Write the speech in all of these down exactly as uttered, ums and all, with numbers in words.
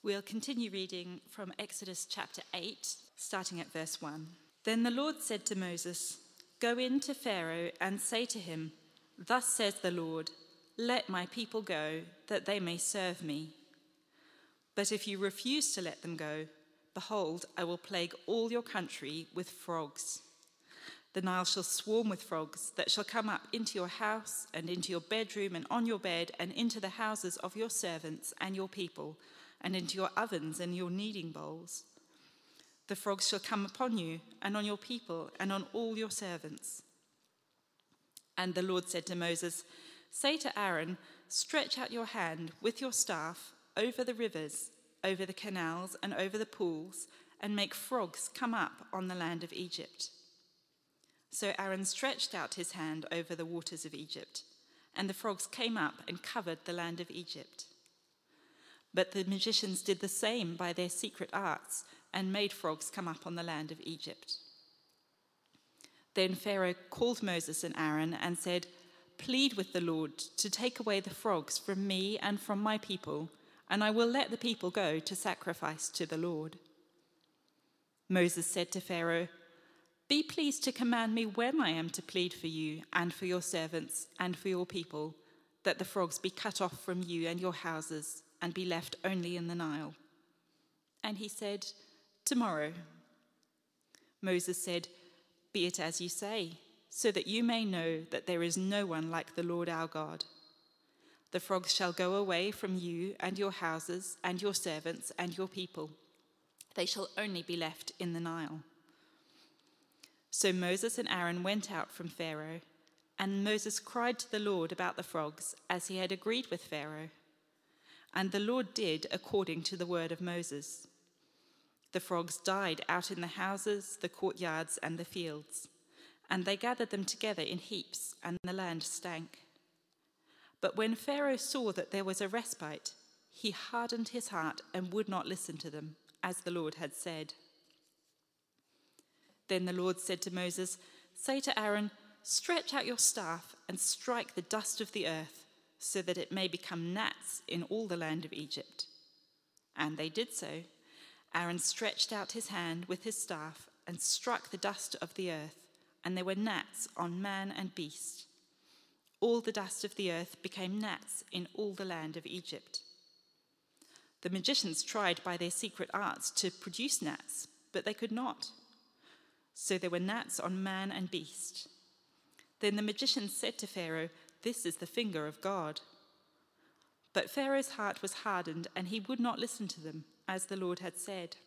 We'll continue reading from Exodus chapter eight, starting at verse one. Then the Lord said to Moses, "Go in to Pharaoh and say to him, 'Thus says the Lord, let my people go, that they may serve me. But if you refuse to let them go, behold, I will plague all your country with frogs. The Nile shall swarm with frogs that shall come up into your house and into your bedroom and on your bed and into the houses of your servants and your people, and into your ovens and your kneading bowls. The frogs shall come upon you and on your people and on all your servants.' And the Lord said to Moses, 'Say to Aaron, stretch out your hand with your staff over the rivers, over the canals and over the pools, and make frogs come up on the land of Egypt.' So Aaron stretched out his hand over the waters of Egypt, and the frogs came up and covered the land of Egypt. But the magicians did the same by their secret arts and made frogs come up on the land of Egypt. Then Pharaoh called Moses and Aaron and said, 'Plead with the Lord to take away the frogs from me and from my people, and I will let the people go to sacrifice to the Lord.' Moses said to Pharaoh, 'Be pleased to command me when I am to plead for you and for your servants and for your people, that the frogs be cut off from you and your houses and be left only in the Nile.' And he said, 'Tomorrow.' Moses said, 'Be it as you say, so that you may know that there is no one like the Lord our God. The frogs shall go away from you and your houses and your servants and your people. They shall only be left in the Nile.' So Moses and Aaron went out from Pharaoh, and Moses cried to the Lord about the frogs, as he had agreed with Pharaoh. And the Lord did according to the word of Moses. The frogs died out in the houses, the courtyards, and the fields, and they gathered them together in heaps, and the land stank. But when Pharaoh saw that there was a respite, he hardened his heart and would not listen to them, as the Lord had said. Then the Lord said to Moses, 'Say to Aaron, stretch out your staff and strike the dust of the earth, so that it may become gnats in all the land of Egypt.' And they did so. Aaron stretched out his hand with his staff and struck the dust of the earth, and there were gnats on man and beast. All the dust of the earth became gnats in all the land of Egypt. The magicians tried by their secret arts to produce gnats, but they could not. So there were gnats on man and beast. Then the magicians said to Pharaoh, 'This is the finger of God.' But Pharaoh's heart was hardened, and he would not listen to them, as the Lord had said.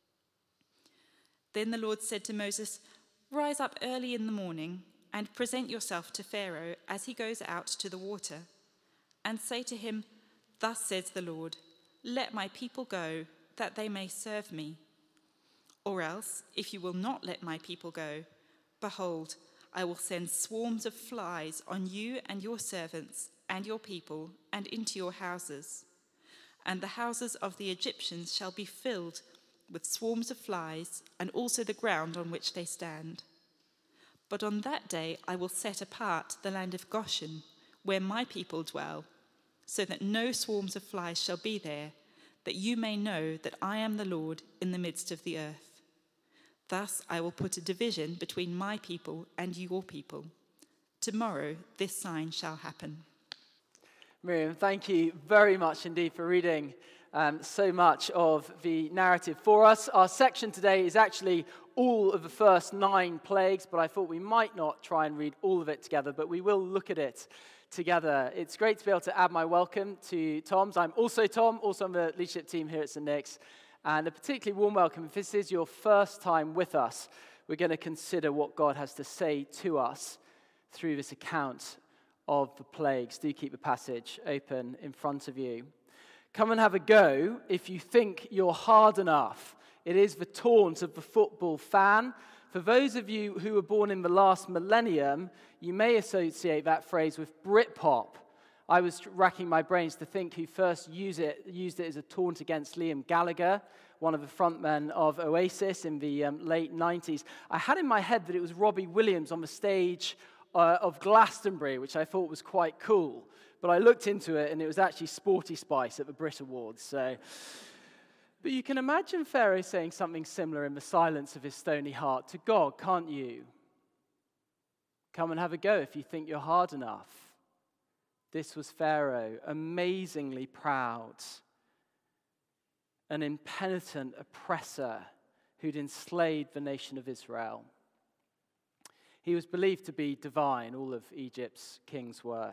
Then the Lord said to Moses, 'Rise up early in the morning and present yourself to Pharaoh as he goes out to the water, and say to him, "Thus says the Lord, let my people go, that they may serve me. Or else, if you will not let my people go, behold, I will send swarms of flies on you and your servants and your people and into your houses. And the houses of the Egyptians shall be filled with swarms of flies, and also the ground on which they stand. But on that day I will set apart the land of Goshen, where my people dwell, so that no swarms of flies shall be there, that you may know that I am the Lord in the midst of the earth. Thus I will put a division between my people and your people. Tomorrow this sign shall happen." Miriam, thank you very much indeed for reading um, so much of the narrative for us. Our section today is actually all of the first nine plagues, but I thought we might not try and read all of it together, but we will look at it together. It's great to be able to add my welcome to Tom's. I'm also Tom, also on the leadership team here at Saint Nick's, and a particularly warm welcome. If this is your first time with us, we're going to consider what God has to say to us through this account of the plagues. Do keep the passage open in front of you. Come and have a go if you think you're hard enough. It is the taunt of the football fan. For those of you who were born in the last millennium, you may associate that phrase with Britpop. I was racking my brains to think who first used it, used it as a taunt against Liam Gallagher, one of the frontmen of Oasis in the um, late nineties. I had in my head that it was Robbie Williams on the stage Uh, of Glastonbury, which I thought was quite cool. But I looked into it, and it was actually Sporty Spice at the Brit Awards. So But you can imagine Pharaoh saying something similar in the silence of his stony heart to God, can't you? Come and have a go if you think you're hard enough. This was Pharaoh, amazingly proud, an impenitent oppressor who'd enslaved the nation of Israel. He was believed to be divine, all of Egypt's kings were.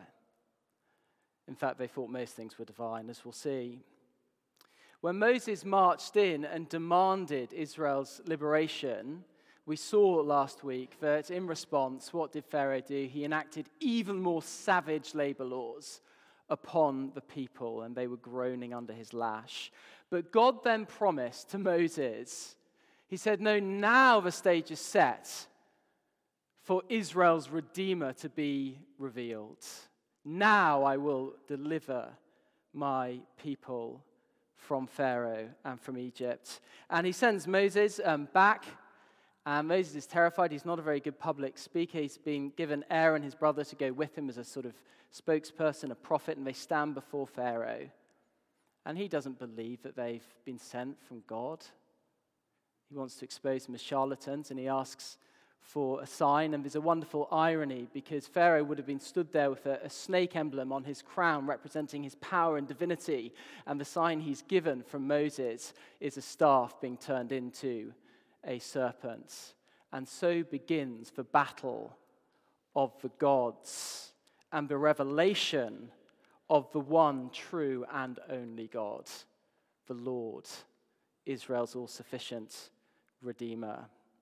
In fact, they thought most things were divine, as we'll see. When Moses marched in and demanded Israel's liberation, we saw last week that in response, what did Pharaoh do? He enacted even more savage labor laws upon the people, and they were groaning under his lash. But God then promised to Moses, he said, no, now the stage is set for Israel's Redeemer to be revealed. Now I will deliver my people from Pharaoh and from Egypt. And he sends Moses um, back. And Moses is terrified. He's not a very good public speaker. He's been given Aaron, his brother, to go with him as a sort of spokesperson, a prophet, and they stand before Pharaoh. And he doesn't believe that they've been sent from God. He wants to expose them as charlatans, and he asks for a sign. And there's a wonderful irony, because Pharaoh would have been stood there with a, a snake emblem on his crown representing his power and divinity, and the sign he's given from Moses is a staff being turned into a serpent. And so begins the battle of the gods and the revelation of the one true and only God, the Lord, Israel's all-sufficient Redeemer.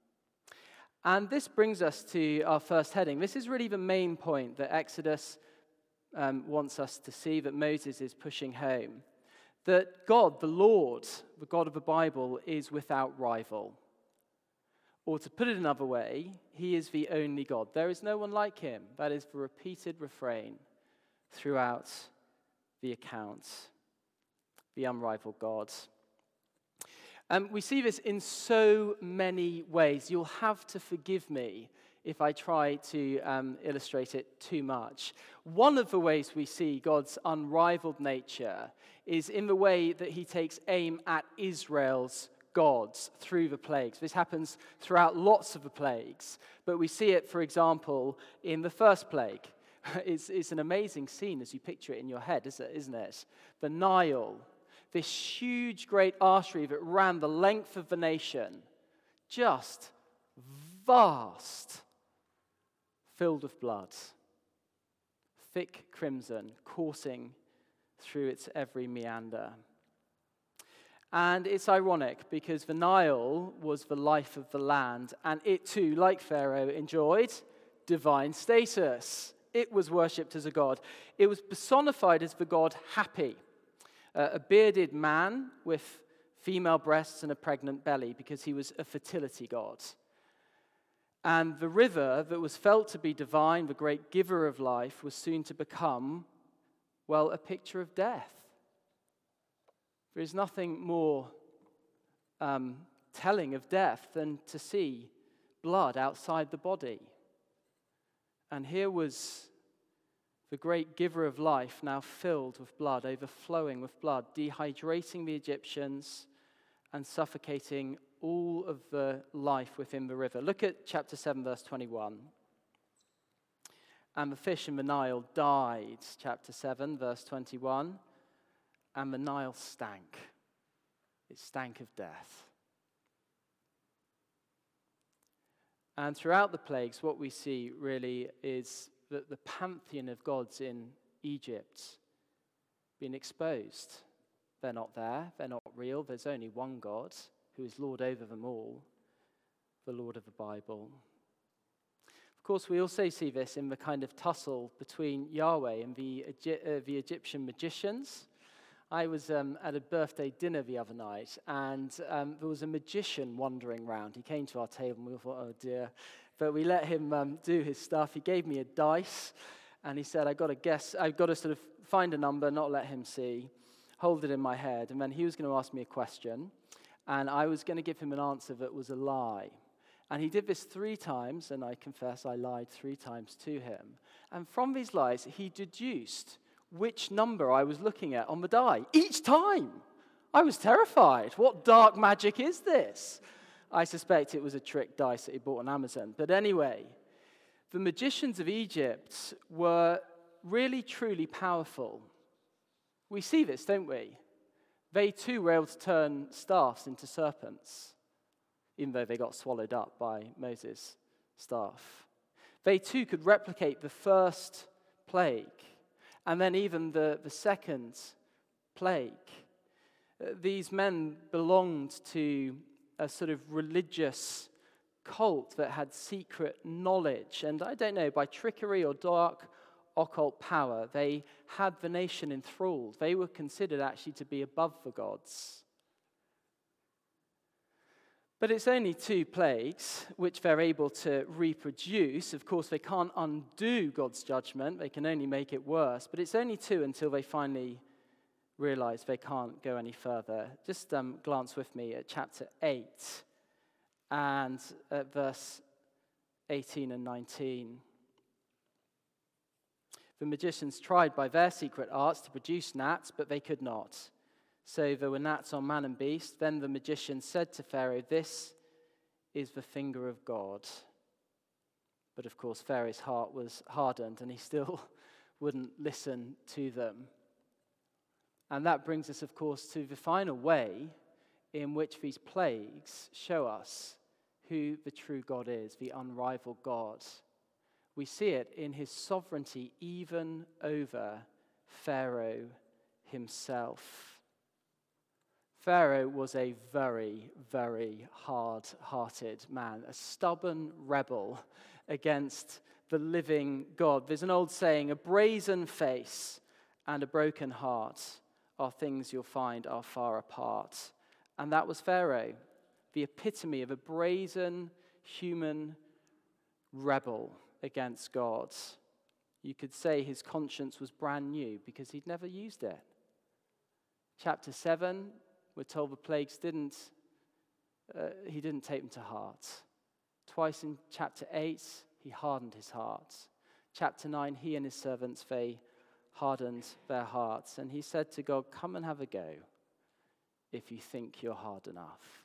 And this brings us to our first heading. This is really the main point that Exodus um, wants us to see, that Moses is pushing home. That God, the Lord, the God of the Bible, is without rival. Or to put it another way, he is the only God. There is no one like him. That is the repeated refrain throughout the account. The unrivaled God. Um, we see this in so many ways. You'll have to forgive me if I try to um, illustrate it too much. One of the ways we see God's unrivaled nature is in the way that he takes aim at Israel's gods through the plagues. This happens throughout lots of the plagues, but we see it, for example, in the first plague. It's, it's an amazing scene as you picture it in your head, isn't it? The Nile, this huge, great artery that ran the length of the nation, just vast, filled with blood, thick crimson coursing through its every meander. And it's ironic because the Nile was the life of the land, and it too, like Pharaoh, enjoyed divine status. It was worshipped as a god. It was personified as the god Happy, uh, a bearded man with female breasts and a pregnant belly, because he was a fertility god. And the river that was felt to be divine, the great giver of life, was soon to become, well, a picture of death. There is nothing more um, telling of death than to see blood outside the body. And here was the great giver of life now filled with blood, overflowing with blood, dehydrating the Egyptians and suffocating all of the life within the river. Look at chapter seven, verse twenty-one. And the fish in the Nile died, chapter seven, verse twenty-one. And the Nile stank. It stank of death. And throughout the plagues, what we see really is that the pantheon of gods in Egypt being exposed. They're not there. They're not real. There's only one God who is Lord over them all, the Lord of the Bible. Of course, we also see this in the kind of tussle between Yahweh and the, uh, the Egyptian magicians. I was um, at a birthday dinner the other night, and um, there was a magician wandering around. He came to our table, and we thought, oh dear. But we let him um, do his stuff. He gave me a dice, and he said, I've got to guess, I've got to sort of find a number, not let him see, hold it in my head, and then he was going to ask me a question, and I was going to give him an answer that was a lie. And he did this three times, and I confess I lied three times to him. And from these lies, he deduced which number I was looking at on the die. Each time! I was terrified. What dark magic is this? I suspect it was a trick dice that he bought on Amazon. But anyway, the magicians of Egypt were really, truly powerful. We see this, don't we? They too were able to turn staffs into serpents, even though they got swallowed up by Moses' staff. They too could replicate the first plague, and then even the, the second plague. These men belonged to a sort of religious cult that had secret knowledge, and I don't know, by trickery or dark occult power, they had the nation enthralled. They were considered actually to be above the gods. But it's only two plagues which they're able to reproduce. Of course, they can't undo God's judgment. They can only make it worse. But it's only two until they finally realize they can't go any further. Just um, glance with me at chapter eight and at verse eighteen and nineteen. The magicians tried by their secret arts to produce gnats, but they could not. So there were gnats on man and beast. Then the magician said to Pharaoh, "This is the finger of God." But of course, Pharaoh's heart was hardened, and he still wouldn't listen to them. And that brings us, of course, to the final way in which these plagues show us who the true God is, the unrivaled God. We see it in his sovereignty even over Pharaoh himself. Pharaoh was a very, very hard-hearted man, a stubborn rebel against the living God. There's an old saying, a brazen face and a broken heart are things you'll find are far apart. And that was Pharaoh, the epitome of a brazen human rebel against God. You could say his conscience was brand new because he'd never used it. Chapter seven, we're told the plagues didn't, uh, he didn't take them to heart. Twice in chapter eight, he hardened his heart. Chapter nine, he and his servants, they hardened their hearts. And he said to God, "Come and have a go if you think you're hard enough."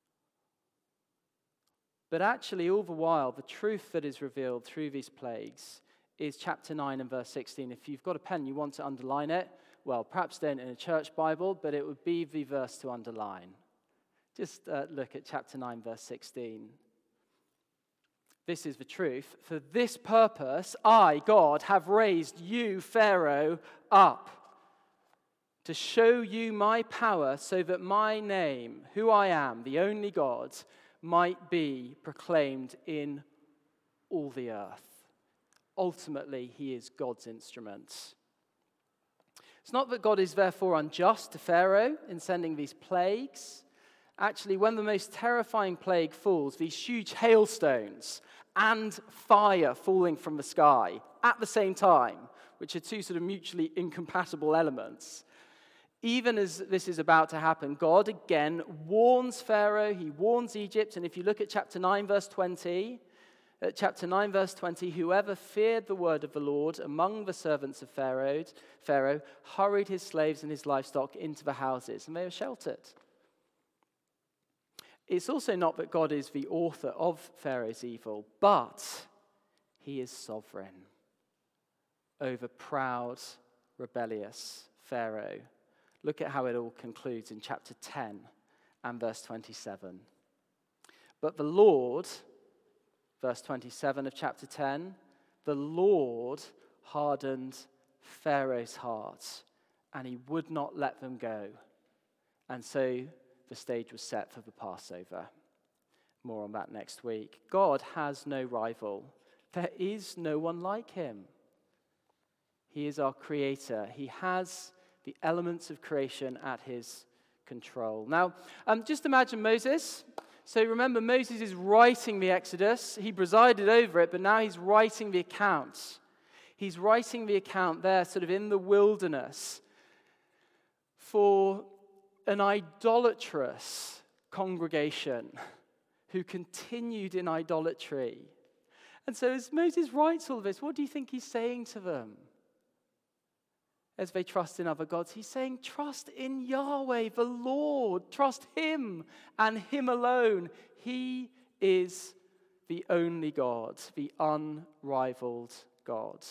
But actually, all the while, the truth that is revealed through these plagues is chapter nine and verse sixteen. If you've got a pen, you want to underline it, well, perhaps don't in a church Bible, but it would be the verse to underline. Just uh, look at chapter nine, verse sixteen. This is the truth. "For this purpose, I, God, have raised you, Pharaoh, up, to show you my power, so that my name, who I am, the only God, might be proclaimed in all the earth." Ultimately, he is God's instrument. It's not that God is therefore unjust to Pharaoh in sending these plagues. Actually, when the most terrifying plague falls, these huge hailstones and fire falling from the sky at the same time, which are two sort of mutually incompatible elements, even as this is about to happen, God again warns Pharaoh, he warns Egypt, and if you look at chapter nine, verse twenty, at chapter nine, verse twenty, "Whoever feared the word of the Lord among the servants of Pharaoh, Pharaoh hurried his slaves and his livestock into the houses, and they were sheltered." It's also not that God is the author of Pharaoh's evil, but he is sovereign over proud, rebellious Pharaoh. Look at how it all concludes in chapter ten and verse twenty-seven. "But the Lord," verse twenty-seven of chapter ten, "the Lord hardened Pharaoh's heart, and he would not let them go. And so the stage was set for the Passover." More on that next week. God has no rival. There is no one like him. He is our creator. He has the elements of creation at his control. Now, um, just imagine Moses. So remember, Moses is writing the Exodus. He presided over it, but now he's writing the account. He's writing the account there, sort of in the wilderness, for an idolatrous congregation who continued in idolatry. And so as Moses writes all this, what do you think he's saying to them? as they trust in other gods. He's saying, trust in Yahweh, the Lord. Trust him and him alone. He is the only God, the unrivaled God.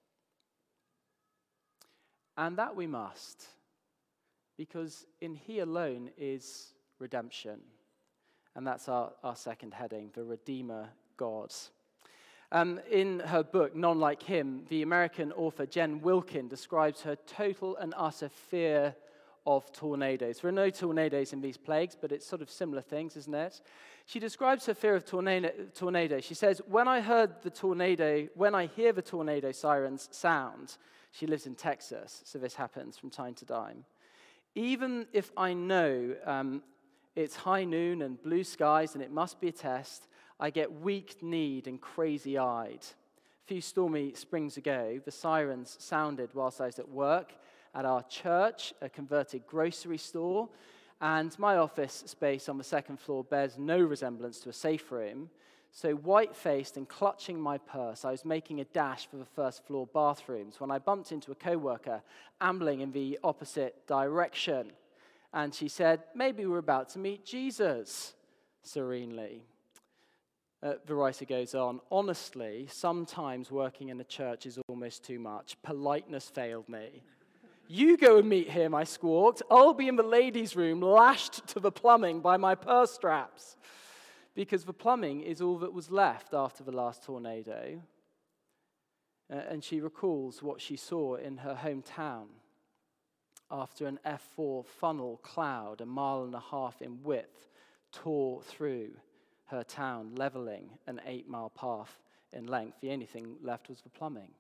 And that we must, because in he alone is redemption. And that's our, our second heading, the Redeemer God. Um, in her book, None Like Him, the American author Jen Wilkin describes her total and utter fear of tornadoes. There are no tornadoes in these plagues, but it's sort of similar things, isn't it? She describes her fear of tornado. tornado. She says, when I heard the tornado, when I hear the tornado sirens sound, she lives in Texas, so this happens from time to time. Even if I know um, it's high noon and blue skies and it must be a test, I get weak-kneed and crazy-eyed. A few stormy springs ago, the sirens sounded whilst I was at work at our church, a converted grocery store, and my office space on the second floor bears no resemblance to a safe room. So white-faced and clutching my purse, I was making a dash for the first floor bathrooms when I bumped into a co-worker ambling in the opposite direction. And she said, maybe we're about to meet Jesus, serenely. Uh, the writer goes on, honestly, sometimes working in a church is almost too much. Politeness failed me. You go and meet him, I squawked. I'll be in the ladies' room, lashed to the plumbing by my purse straps. Because the plumbing is all that was left after the last tornado. Uh, and she recalls what she saw in her hometown after an F four funnel cloud, a mile and a half in width, tore through her town, leveling an eight-mile path in length. The only thing left was the plumbing.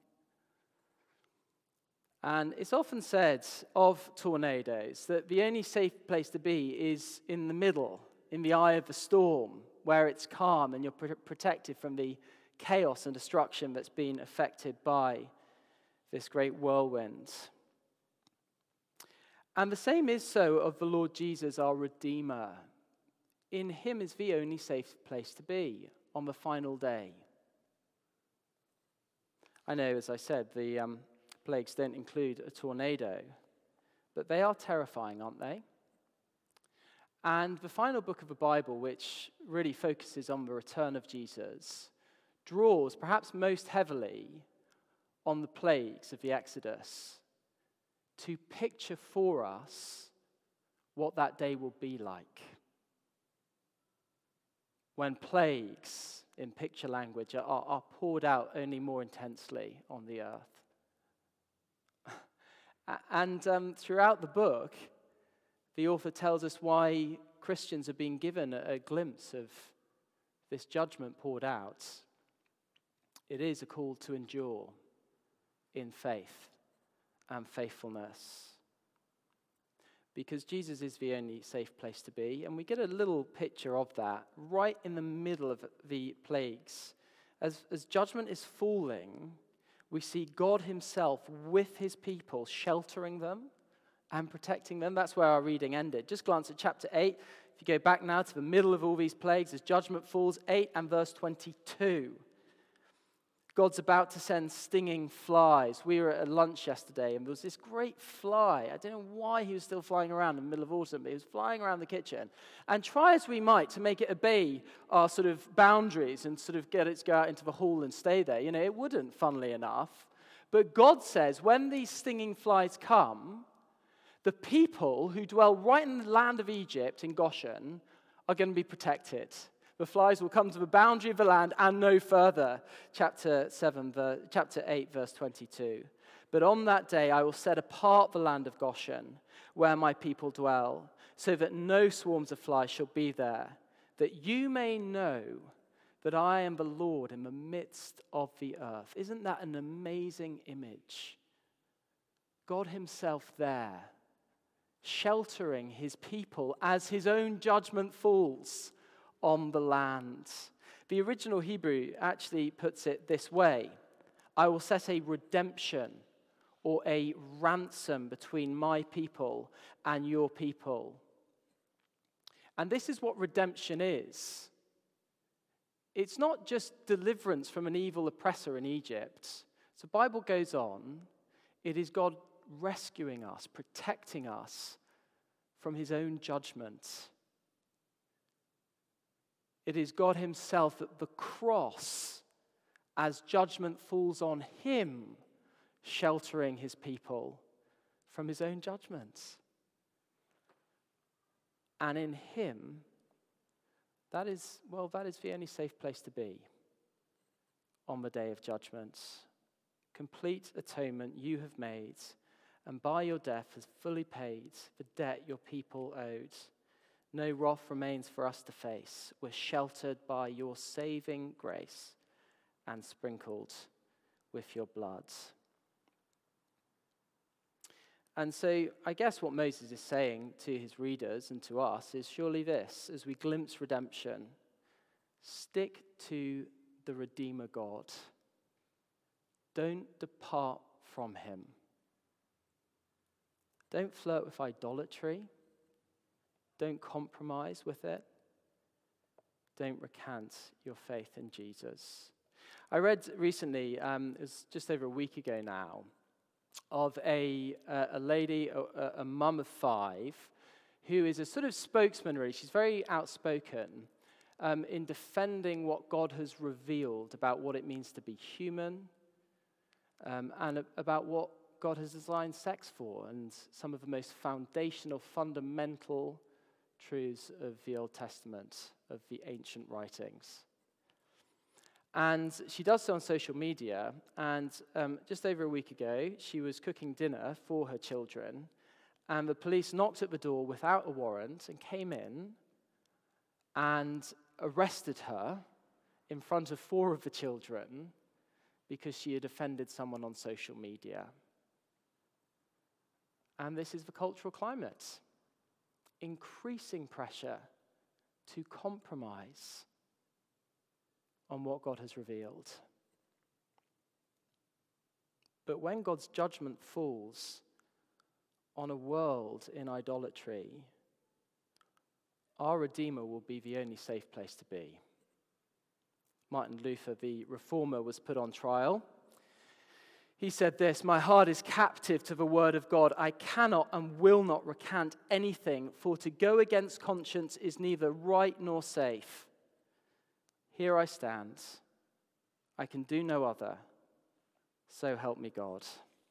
And it's often said of tornadoes that the only safe place to be is in the middle, in the eye of the storm, where it's calm and you're pr- protected from the chaos and destruction that's been affected by this great whirlwind. And the same is so of the Lord Jesus, our Redeemer. In him is the only safe place to be on the final day. I know, as I said, the um, plagues don't include a tornado, but they are terrifying, aren't they? And the final book of the Bible, which really focuses on the return of Jesus, draws perhaps most heavily on the plagues of the Exodus to picture for us what that day will be like. When plagues, in picture language, are, are poured out only more intensely on the earth. And um, throughout the book, the author tells us why Christians are being given a, a glimpse of this judgment poured out. It is a call to endure in faith and faithfulness. Because Jesus is the only safe place to be, and we get a little picture of that right in the middle of the plagues. As, as judgment is falling, we see God himself with his people, sheltering them and protecting them. That's where our reading ended. Just glance at chapter eight. If you go back now to the middle of all these plagues, as judgment falls, eight and verse twenty-two. God's about to send stinging flies. We were at lunch yesterday, and there was this great fly. I don't know why he was still flying around in the middle of autumn, but he was flying around the kitchen. And try as we might to make it obey our sort of boundaries and sort of get it to go out into the hall and stay there, you know, it wouldn't, funnily enough. But God says, when these stinging flies come, the people who dwell right in the land of Egypt, in Goshen, are going to be protected. The flies will come to the boundary of the land and no further. Chapter seven, ver- chapter eight, verse twenty-two. But on that day I will set apart the land of Goshen, where my people dwell, so that no swarms of flies shall be there, that you may know that I am the Lord in the midst of the earth. Isn't that an amazing image? God himself there, sheltering his people as his own judgment falls on the land. The original Hebrew actually puts it this way: I will set a redemption or a ransom between my people and your people. And this is what redemption is. It's not just deliverance from an evil oppressor in Egypt. So the Bible goes on. It is God rescuing us, protecting us from his own judgment. It is God himself at the cross, as judgment falls on him, sheltering his people from his own judgments. And in him, that is, well, that is the only safe place to be on the day of judgment. Complete atonement you have made, and by your death has fully paid the debt your people owed. No wrath remains for us to face. We're sheltered by your saving grace and sprinkled with your blood. And so I guess what Moses is saying to his readers and to us is surely this, as we glimpse redemption: stick to the Redeemer God. Don't depart from him. Don't flirt with idolatry. Don't compromise with it. Don't recant your faith in Jesus. I read recently, um, it was just over a week ago now, of a, uh, a lady, a, a mum of five, who is a sort of spokesman, really. She's very outspoken um, in defending what God has revealed about what it means to be human, um, and a- about what God has designed sex for, and some of the most foundational, fundamental truths of the Old Testament, of the ancient writings. And she does so on social media, and um, just over a week ago, she was cooking dinner for her children, and the police knocked at the door without a warrant and came in and arrested her in front of four of the children because she had offended someone on social media. And this is the cultural climate. Increasing pressure to compromise on what God has revealed. But when God's judgment falls on a world in idolatry, our Redeemer will be the only safe place to be. Martin Luther, the reformer, was put on trial. He said this: "My heart is captive to the word of God. I cannot and will not recant anything, for to go against conscience is neither right nor safe. Here I stand. I can do no other. So help me God."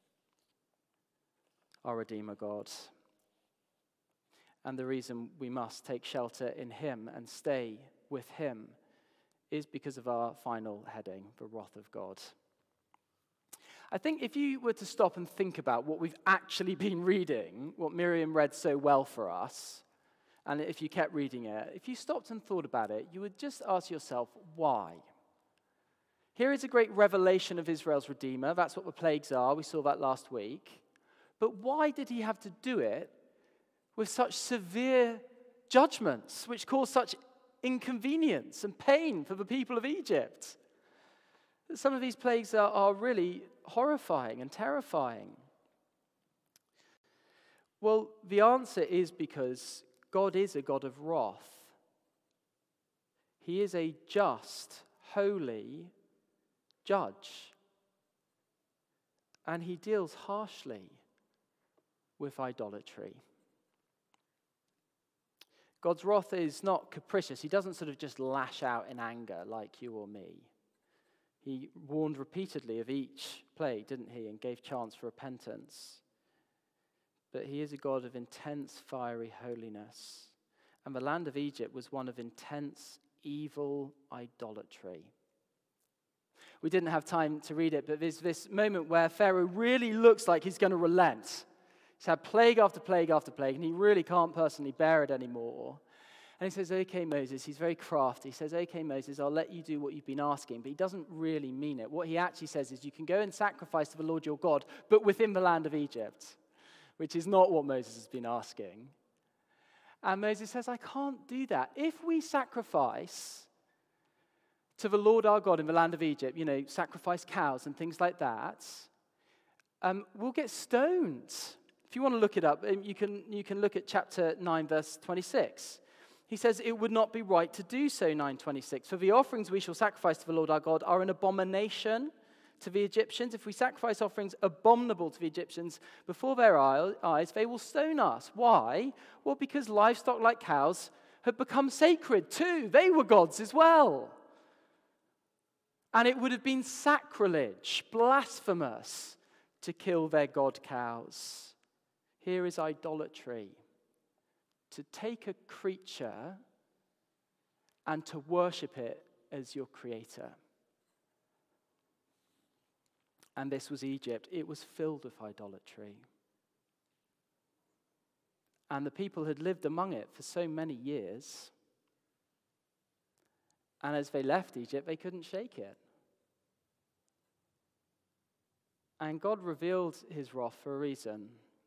Our Redeemer God. And the reason we must take shelter in him and stay with him is because of our final heading, the wrath of God. I think if you were to stop and think about what we've actually been reading, what Miriam read so well for us, and if you kept reading it, if you stopped and thought about it, you would just ask yourself, why? Here is a great revelation of Israel's Redeemer. That's what the plagues are. We saw that last week. But why did he have to do it with such severe judgments, which caused such inconvenience and pain for the people of Egypt? Some of these plagues are, are really horrifying and terrifying. Well, the answer is because God is a God of wrath. He is a just, holy judge. And he deals harshly with idolatry. God's wrath is not capricious. He doesn't sort of just lash out in anger like you or me. He warned repeatedly of each plague, didn't he, and gave chance for repentance. But he is a God of intense, fiery holiness. And the land of Egypt was one of intense, evil idolatry. We didn't have time to read it, but there's this moment where Pharaoh really looks like he's going to relent. He's had plague after plague after plague, and he really can't personally bear it anymore. And he says, "Okay, Moses," he's very crafty. He says, "Okay, Moses, I'll let you do what you've been asking." But he doesn't really mean it. What he actually says is, you can go and sacrifice to the Lord your God, but within the land of Egypt, which is not what Moses has been asking. And Moses says, "I can't do that. If we sacrifice to the Lord our God in the land of Egypt, you know, sacrifice cows and things like that, um, we'll get stoned." If you want to look it up, you can, you can look at chapter nine, verse twenty-six. He says, "It would not be right to do so," nine twenty-six. "For the offerings we shall sacrifice to the Lord our God are an abomination to the Egyptians, if we sacrifice offerings abominable to the Egyptians before their eyes, they will stone us. Why? Well, because livestock like cows had become sacred too. They were gods as well. And it would have been sacrilege, blasphemous, to kill their god cows. Here is idolatry. To take a creature and to worship it as your creator. And this was Egypt. It was filled with idolatry. And the people had lived among it for so many years. And as they left Egypt, they couldn't shake it. And God revealed his wrath for a reason.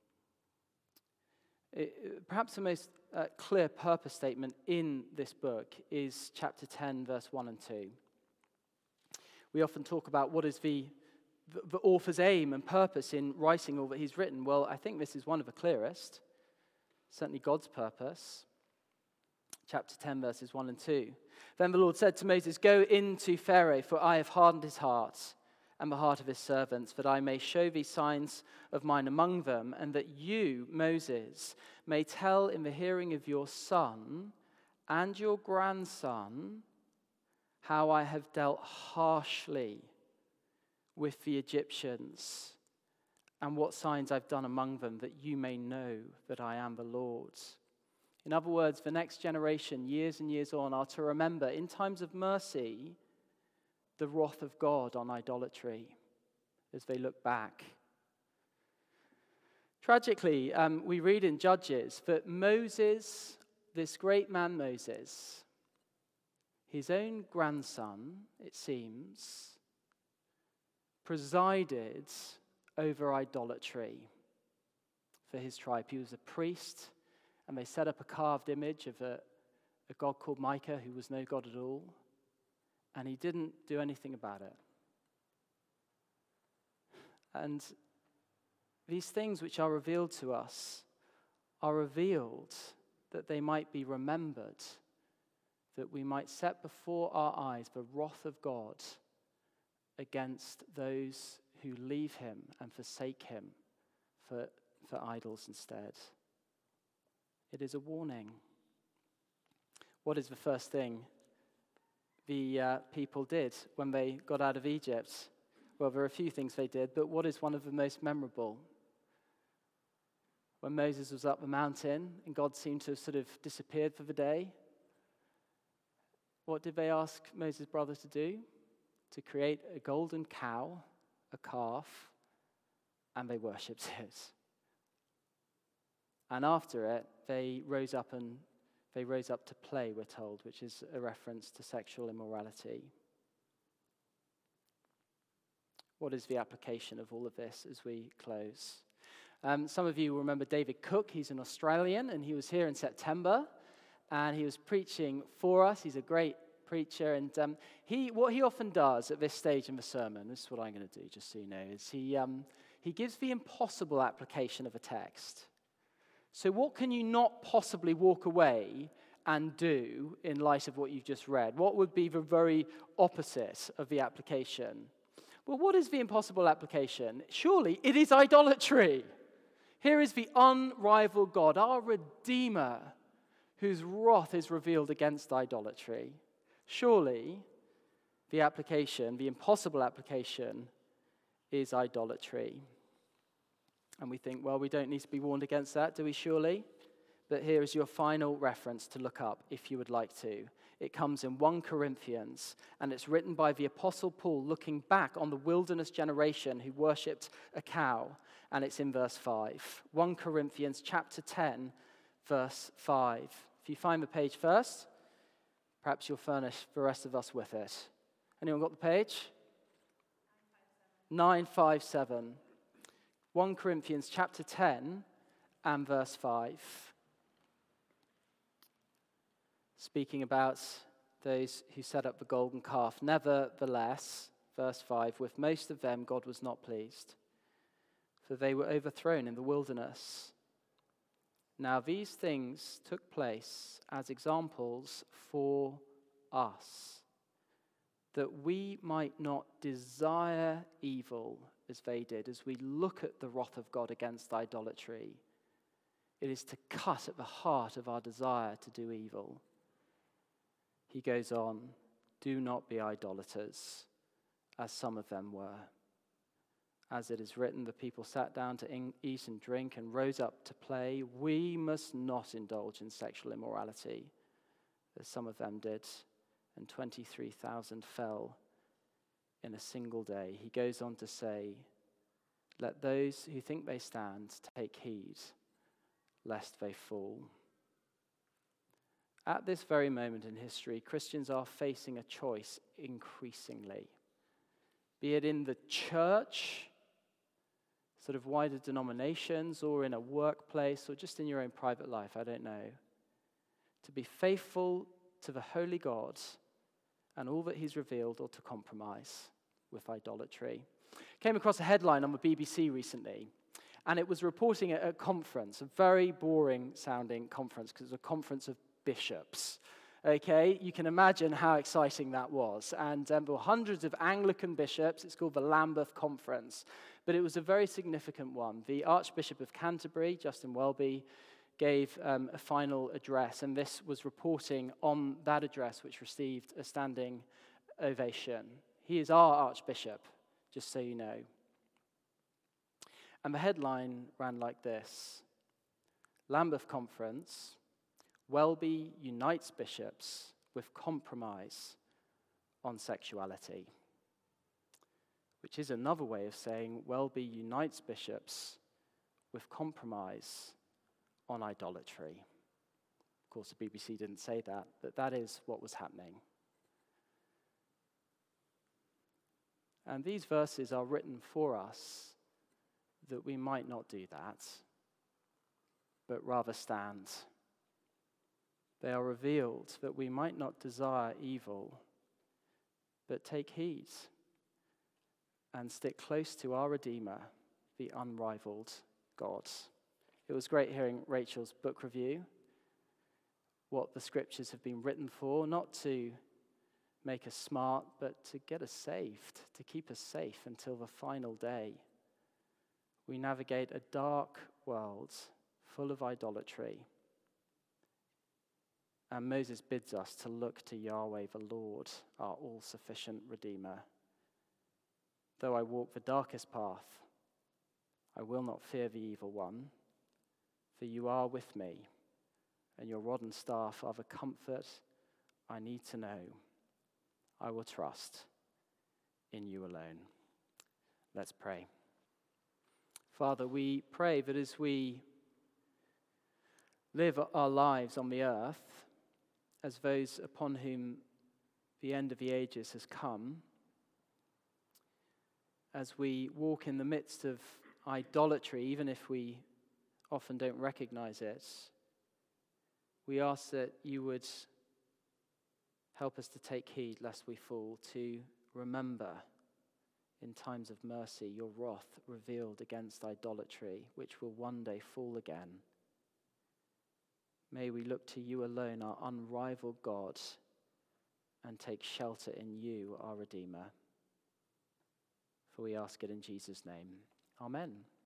It, perhaps the most uh, clear purpose statement in this book is chapter ten, verse one and two. We often talk about what is the, the, the author's aim and purpose in writing all that he's written. Well, I think this is one of the clearest. Certainly God's purpose. Chapter ten, verses one and two. Then the Lord said to Moses, "Go into Pharaoh, for I have hardened his heart and the heart of his servants, that I may show these signs of mine among them, and that you, Moses, may tell in the hearing of your son and your grandson how I have dealt harshly with the Egyptians, and what signs I've done among them, that you may know that I am the Lord." In other words, the next generation, years and years on, are to remember, in times of mercy, the wrath of God on idolatry as they look back. Tragically, um, we read in Judges that Moses, this great man Moses, his own grandson, it seems, presided over idolatry for his tribe. He was a priest, and they set up a carved image of a, a god called Micah, who was no god at all, and he didn't do anything about it. And these things which are revealed to us are revealed that they might be remembered, that we might set before our eyes the wrath of God against those who leave him and forsake him for, for idols instead. It is a warning. What is the first thing the uh, people did when they got out of Egypt? Well, there are a few things they did, but what is one of the most memorable? When Moses was up the mountain and God seemed to have sort of disappeared for the day, what did they ask Moses' brother to do? To create a golden cow, a calf, and they worshipped it. And after it, they rose up and they rose up to play, we're told, which is a reference to sexual immorality. What is the application of all of this as we close? Um, some of you will remember David Cook. He's an Australian, and he was here in September, and he was preaching for us. He's a great preacher, and um, he what he often does at this stage in the sermon, this is what I'm going to do, just so you know, is he um, he gives the impossible application of a text. So what can you not possibly walk away and do in light of what you've just read? What would be the very opposite of the application? Well, what is the impossible application? Surely it is idolatry. Here is the unrivaled God, our Redeemer, whose wrath is revealed against idolatry. Surely the application, the impossible application, is idolatry. And we think, well, we don't need to be warned against that, do we surely? But here is your final reference to look up if you would like to. It comes in First Corinthians, and it's written by the Apostle Paul looking back on the wilderness generation who worshipped a cow, and it's in verse five. First Corinthians chapter ten, verse five. If you find the page first, perhaps you'll furnish the rest of us with it. Anyone got the page? nine fifty-seven. First Corinthians chapter ten and verse five. Speaking about those who set up the golden calf. Nevertheless, verse five, with most of them God was not pleased, for they were overthrown in the wilderness. Now these things took place as examples for us, that we might not desire evil as they did, as we look at the wrath of God against idolatry. It is to cut at the heart of our desire to do evil. He goes on, do not be idolaters, as some of them were. As it is written, the people sat down to eat and drink and rose up to play. We must not indulge in sexual immorality, as some of them did, and twenty-three thousand fell in a single day. He goes on to say, let those who think they stand take heed, lest they fall. At this very moment in history, Christians are facing a choice increasingly. Be it in the church, sort of wider denominations, or in a workplace, or just in your own private life, I don't know. To be faithful to the holy God and all that he's revealed, or to compromise with idolatry. Came across a headline on the B B C recently, and it was reporting at a conference, a very boring sounding conference, because it was a conference of bishops. Okay, you can imagine how exciting that was. And um, there were hundreds of Anglican bishops. It's called the Lambeth Conference. But it was a very significant one. The Archbishop of Canterbury, Justin Welby, gave um, a final address. And this was reporting on that address, which received a standing ovation. He is our Archbishop, just so you know. And the headline ran like this: Lambeth Conference, Welby unites bishops with compromise on sexuality. Which is another way of saying Welby unites bishops with compromise on idolatry. Of course, the B B C didn't say that, but that is what was happening. And these verses are written for us that we might not do that, but rather stand. They are revealed that we might not desire evil, but take heed and stick close to our Redeemer, the unrivaled God. It was great hearing Rachel's book review, what the scriptures have been written for, not to make us smart, but to get us saved, to keep us safe until the final day. We navigate a dark world full of idolatry. And Moses bids us to look to Yahweh, the Lord, our all-sufficient Redeemer. Though I walk the darkest path, I will not fear the evil one, for you are with me, and your rod and staff are the comfort I need to know. I will trust in you alone. Let's pray. Father, we pray that as we live our lives on the earth, as those upon whom the end of the ages has come, as we walk in the midst of idolatry, even if we often don't recognize it, we ask that you would help us to take heed lest we fall, to remember in times of mercy your wrath revealed against idolatry, which will one day fall again. May we look to you alone, our unrivaled God, and take shelter in you, our Redeemer. For we ask it in Jesus' name. Amen.